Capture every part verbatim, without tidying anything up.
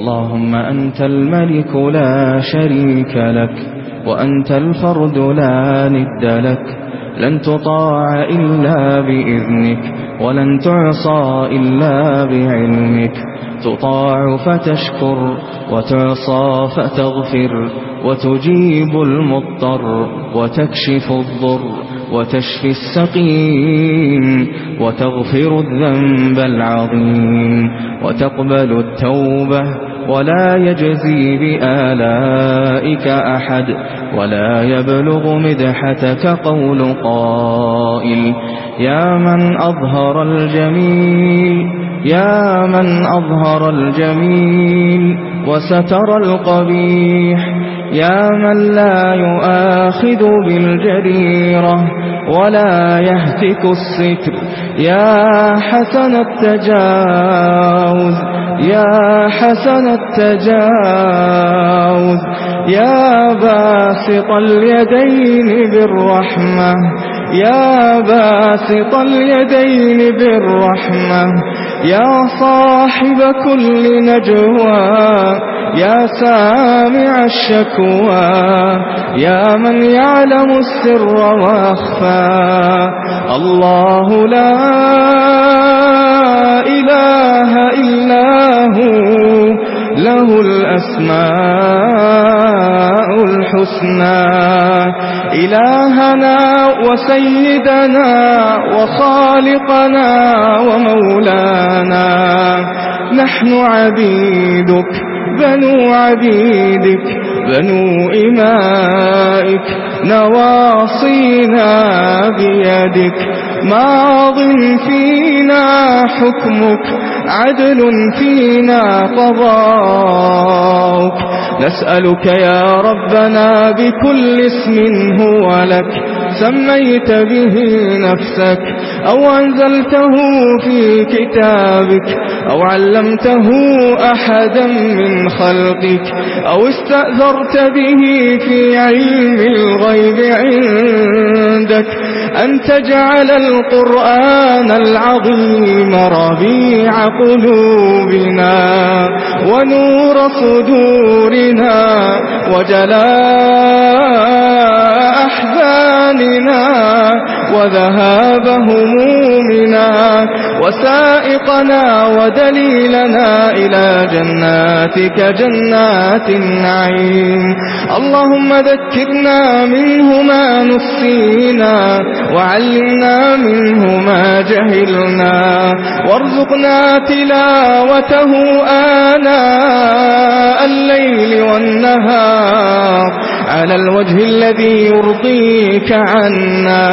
اللهم أنت الملك لا شريك لك، وأنت الفرد لا ند لك، لن تطاع إلا بإذنك، ولن تعصى إلا بعلمك، تطاع فتشكر، وتعصى فتغفر، وتجيب المضطر، وتكشف الضر، وتشفي السقيم، وتغفر الذنب العظيم، وتقبل التوبة، ولا يجزي بآلائك أحد، ولا يبلغ مدحتك قول قائل: يا من أظهر الجميل، يا من أظهر الجميل وستر القبيح، يا من لا يؤاخذ بالجريرة ولا يهتك الستر، يا حسن التجاوز، يا حسن التجاوز، يا باسط اليدين بالرحمة، يا باسط اليدين بالرحمة، يا صاحب كل نجوى، يا سامع الشكوى، يا من يعلم السر وأخفى. الله لا إله إلا هو، له الأسماء الحسنى. إلهنا وسيدنا وخالقنا ومولانا، نحن عبيدك بنو عبيدك بنو إمائك، نواصينا بيدك، ماض فينا حكمك، عدل فينا قضاؤك. نسألك يا ربنا بكل اسم هو لك سميت به نفسك، أو أنزلته في كتابك، أو علمته أحدا من خلقك، أو استأثرت به في علم الغيب عندك، أن تجعل القرآن العظيم ربيع قلوبنا، ونور صدورنا، وجلاء أحزاننا، وذهاب همومنا، وسائقنا ودليلنا إلى جناتك جنات النعيم. اللهم ذكرنا منه ما نسينا، وعلمنا منه ما جهلنا، وارزقنا تلاوته آناء الليل والنهار على الوجه الذي يرضيك عنا.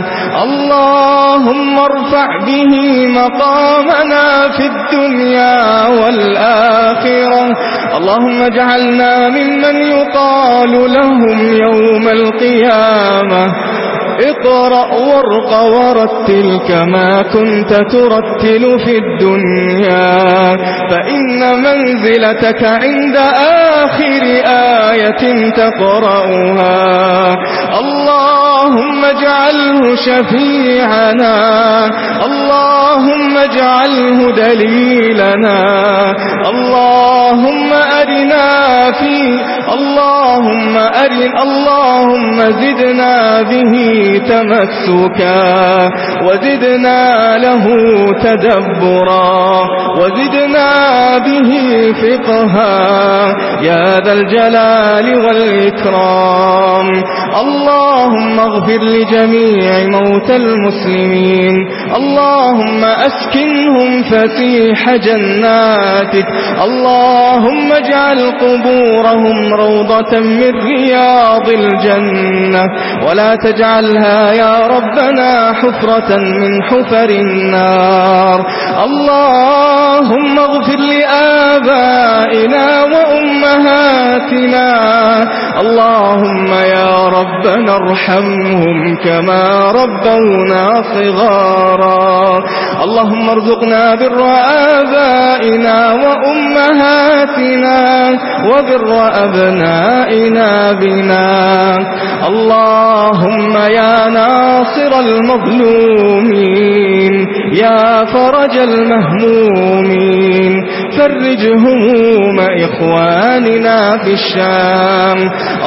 اللهم ارفع به مقامنا في الدنيا والآخرة. اللهم اجعلنا ممن يقال لهم يوم القيامة: اقرأ وارق ورتل كما كنت ترتل في الدنيا، فإن منزلتك عند آخر آية تقرأها. اللهم اجعله شفيعنا، اللهم اجعله دليلنا، اللهم أرنا فيه، اللهم أرنا، اللهم زدنا به تمسكا، وزدنا له تدبرا، وزدنا به فقها، يا ذا الجلال والإكرام. اللهم اغفر لجميع موتى المسلمين، اللهم أسكنهم فسيح جناتك، اللهم اجعل قبورهم روضة من رياض الجنة، ولا تجعلها يا ربنا حفرة من حفر النار. اللهم اغفر لآبائنا وأمهاتنا، اللهم يا ربنا ارحمهم كما ربونا صغارا. اللهم ارزقنا بر آبائنا وأمهاتنا، وبر أبنائنا بنا. اللهم يا ناصر المظلومين، يا فرج المهمومين، فرج هموم إخواننا في الشام.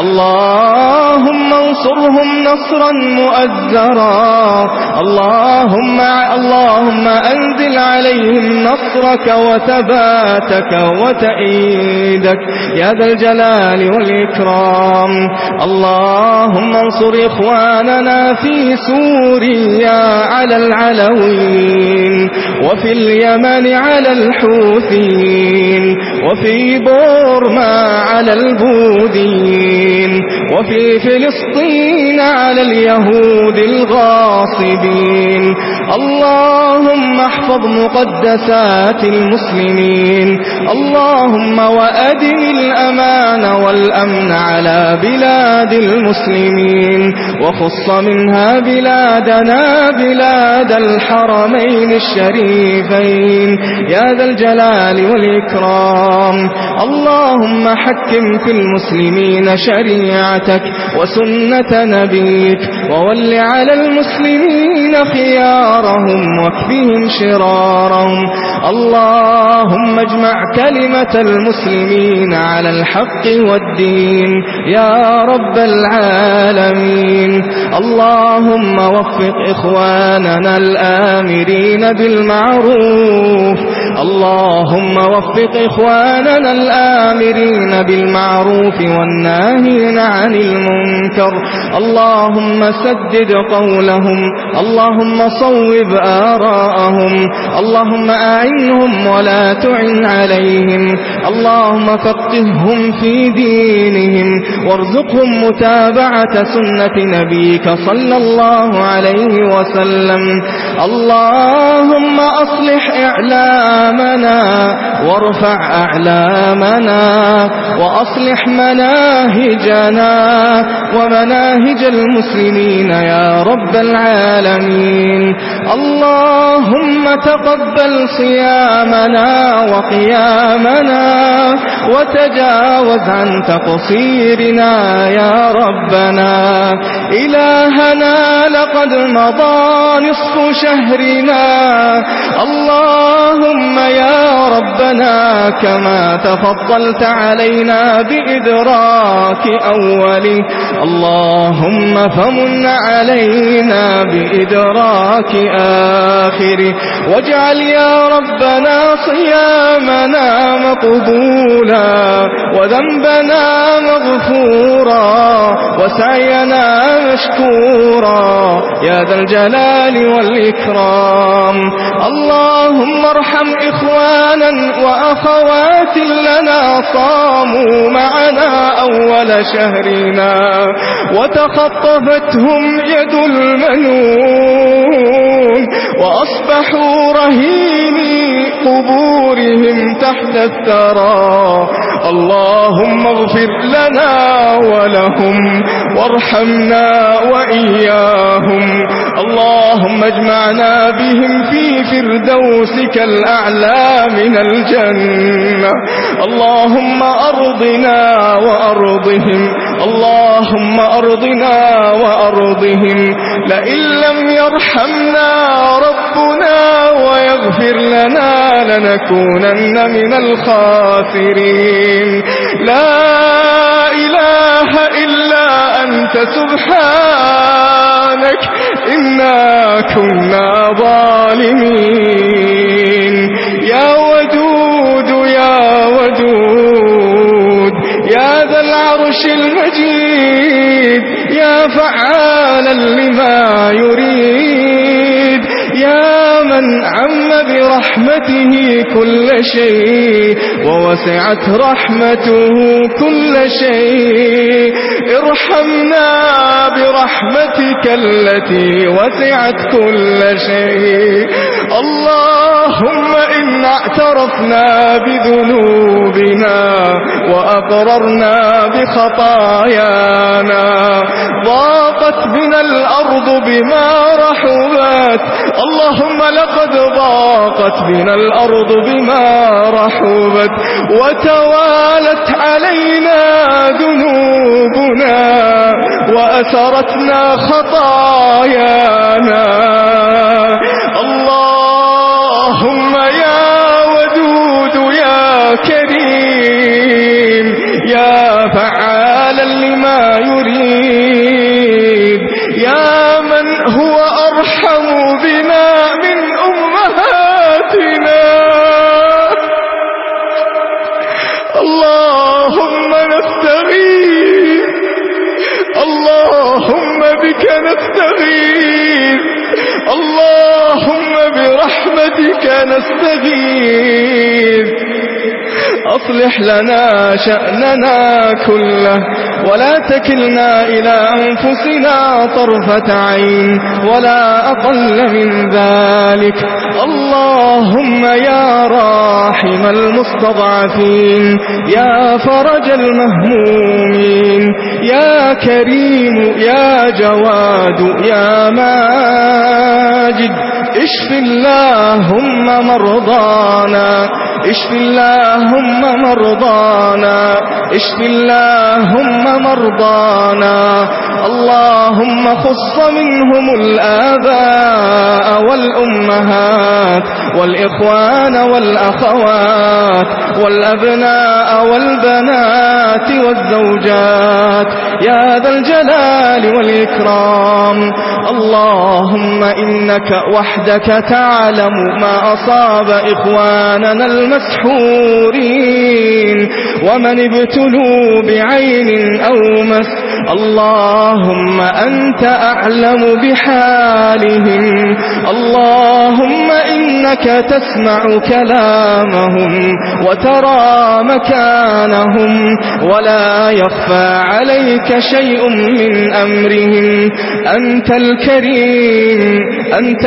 اللهم انصرهم نصرا مؤزرا. اللهم اللهم أنزل عليهم نصرك وثباتك وتأييدك يا ذا الجلال والإكرام. اللهم انصر إخواننا في سوريا على العلويين، وفي اليمن على الحوثيين، وفي بورما على البوذيين، وفي فلسطين على اليهود الغاصبين. اللهم احفظ مقدسات المسلمين. اللهم وأدم الأمان والأمن على بلاد المسلمين، وخص منها بلادنا بلاد الحرمين الشريفين يا ذا الجلال والإكرام. اللهم حكم في المسلمين شريعتك وسنة نبيك، وول على المسلمين خيارهم واكفهم شرارهم. اللهم اجمع كلمة المسلمين على الحق والدين يا رب العالمين. اللهم وفق إخواننا الآمرين بالمعروف. اللهم وفق إخواننا الآمرين بالمعروف والناهين عن المنكر. اللهم سدد قولهم. اللهم صوب آراءهم. اللهم أعنهم ولا تعن عليهم. اللهم فقههم في دينهم، وارزقهم متابعة سنة نبيك صلى الله عليه وسلم. اللهم أصلح إعلامنا وارفع أعلامنا، وأصلح مناهجنا ومناهج المسلمين يا رب العالمين. اللهم تقبل صيامنا وقيامنا، وتجاوز عن تقصيرنا يا ربنا. إلهنا لقد مضى نصف شهرنا. اللهم يا ربنا كما تفضلت علينا بإدراك أوله، اللهم فمن علينا بإدراك آخره، واجعل يا ربنا صيامنا مقبولا، وذنبنا مغفورا، وسعينا مشكورا يا ذا الجلال والإكرام. اللهم ارحم إخوانا وأخوات لنا صاموا معنا أول شهرنا وتخطفتهم يد المنون، وأصبحوا رهيني قبورهم تحت الثرى. اللهم اغفر لنا ولهم وارحمنا وإياهم. اللهم اجمعنا بهم في فردوسك الأعلى من الجنة. اللهم أرضنا وأرضهم. اللهم أرضنا وأرضهم. لئن لم يرحمنا ربنا ويغفر لنا لنكونن من الخاسرين. لا إله إلا أنت سبحانك إنا كنا ظالمين. يا ودود يا ودود يا ذا العرش المجيد، يا فعالا لما يريد، يا من عم برحمته كل شيء ووسعت رحمته كل شيء. ارحمنا برحمتك التي وسعت كل شيء. اللهم إنا اعترفنا بذنوبنا وأقررنا بخطايانا، ضاقت بنا الأرض بما رحبت. اللهم لقد ضاقت بنا الأرض بما رحبت، وتوالت علينا ذنوبنا، وأثرتنا خطايانا. اللهم يا ودود يا كريم يا فعالا لما يريد يا من هو أرحم بنا من أمهاتنا اللهم نستغيث اللهم بك نستغيث اللهم برحمتك نستغيث أصلح لنا شأننا كله ولا تكلنا إلى أنفسنا طرفة عين ولا أقل من ذلك اللهم يا راحم المستضعفين يا فرج المهمومين يا كريم يا جواد يا ماجد اشف اللهم مرضانا اشف اللهم مرضانا اشف اللهم مرضانا اللهم خص منهم الآباء والأمهات والإخوان والأخوات والأبناء والبنات والزوجات يا ذا الجلال والإكرام اللهم إنك وحدك تعلم ما أصاب إخواننا المسحورين ومن ابتلوا بعين أو مس اللهم أنت أعلم بحالهم اللهم إنك تسمع كلامهم وترى مكانهم ولا يخفى عليك شيء من أمرهم أنت الكريم أنت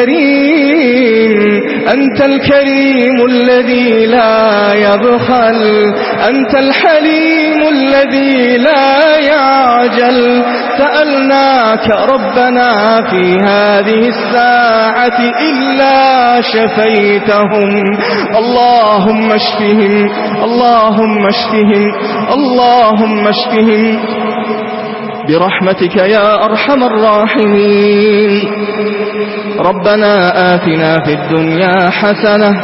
الكريم أنت الكريم الذي لا يبخل أنت الحليم الذي لا يعجل سألناك ربنا في هذه الساعة إلا شفيتهم اللهم اشفهم اللهم اشفهم اللهم اشفهم برحمتك يا أرحم الراحمين ربنا آتنا في الدنيا حسنة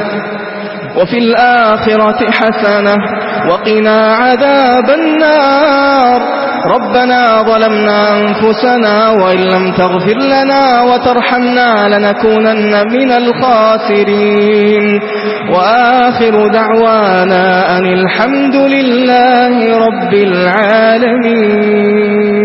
وفي الآخرة حسنة وقنا عذاب النار ربنا ظلمنا أنفسنا وإن لم تغفر لنا وترحمنا لنكونن من الخاسرين وآخر دعوانا أن الحمد لله رب العالمين.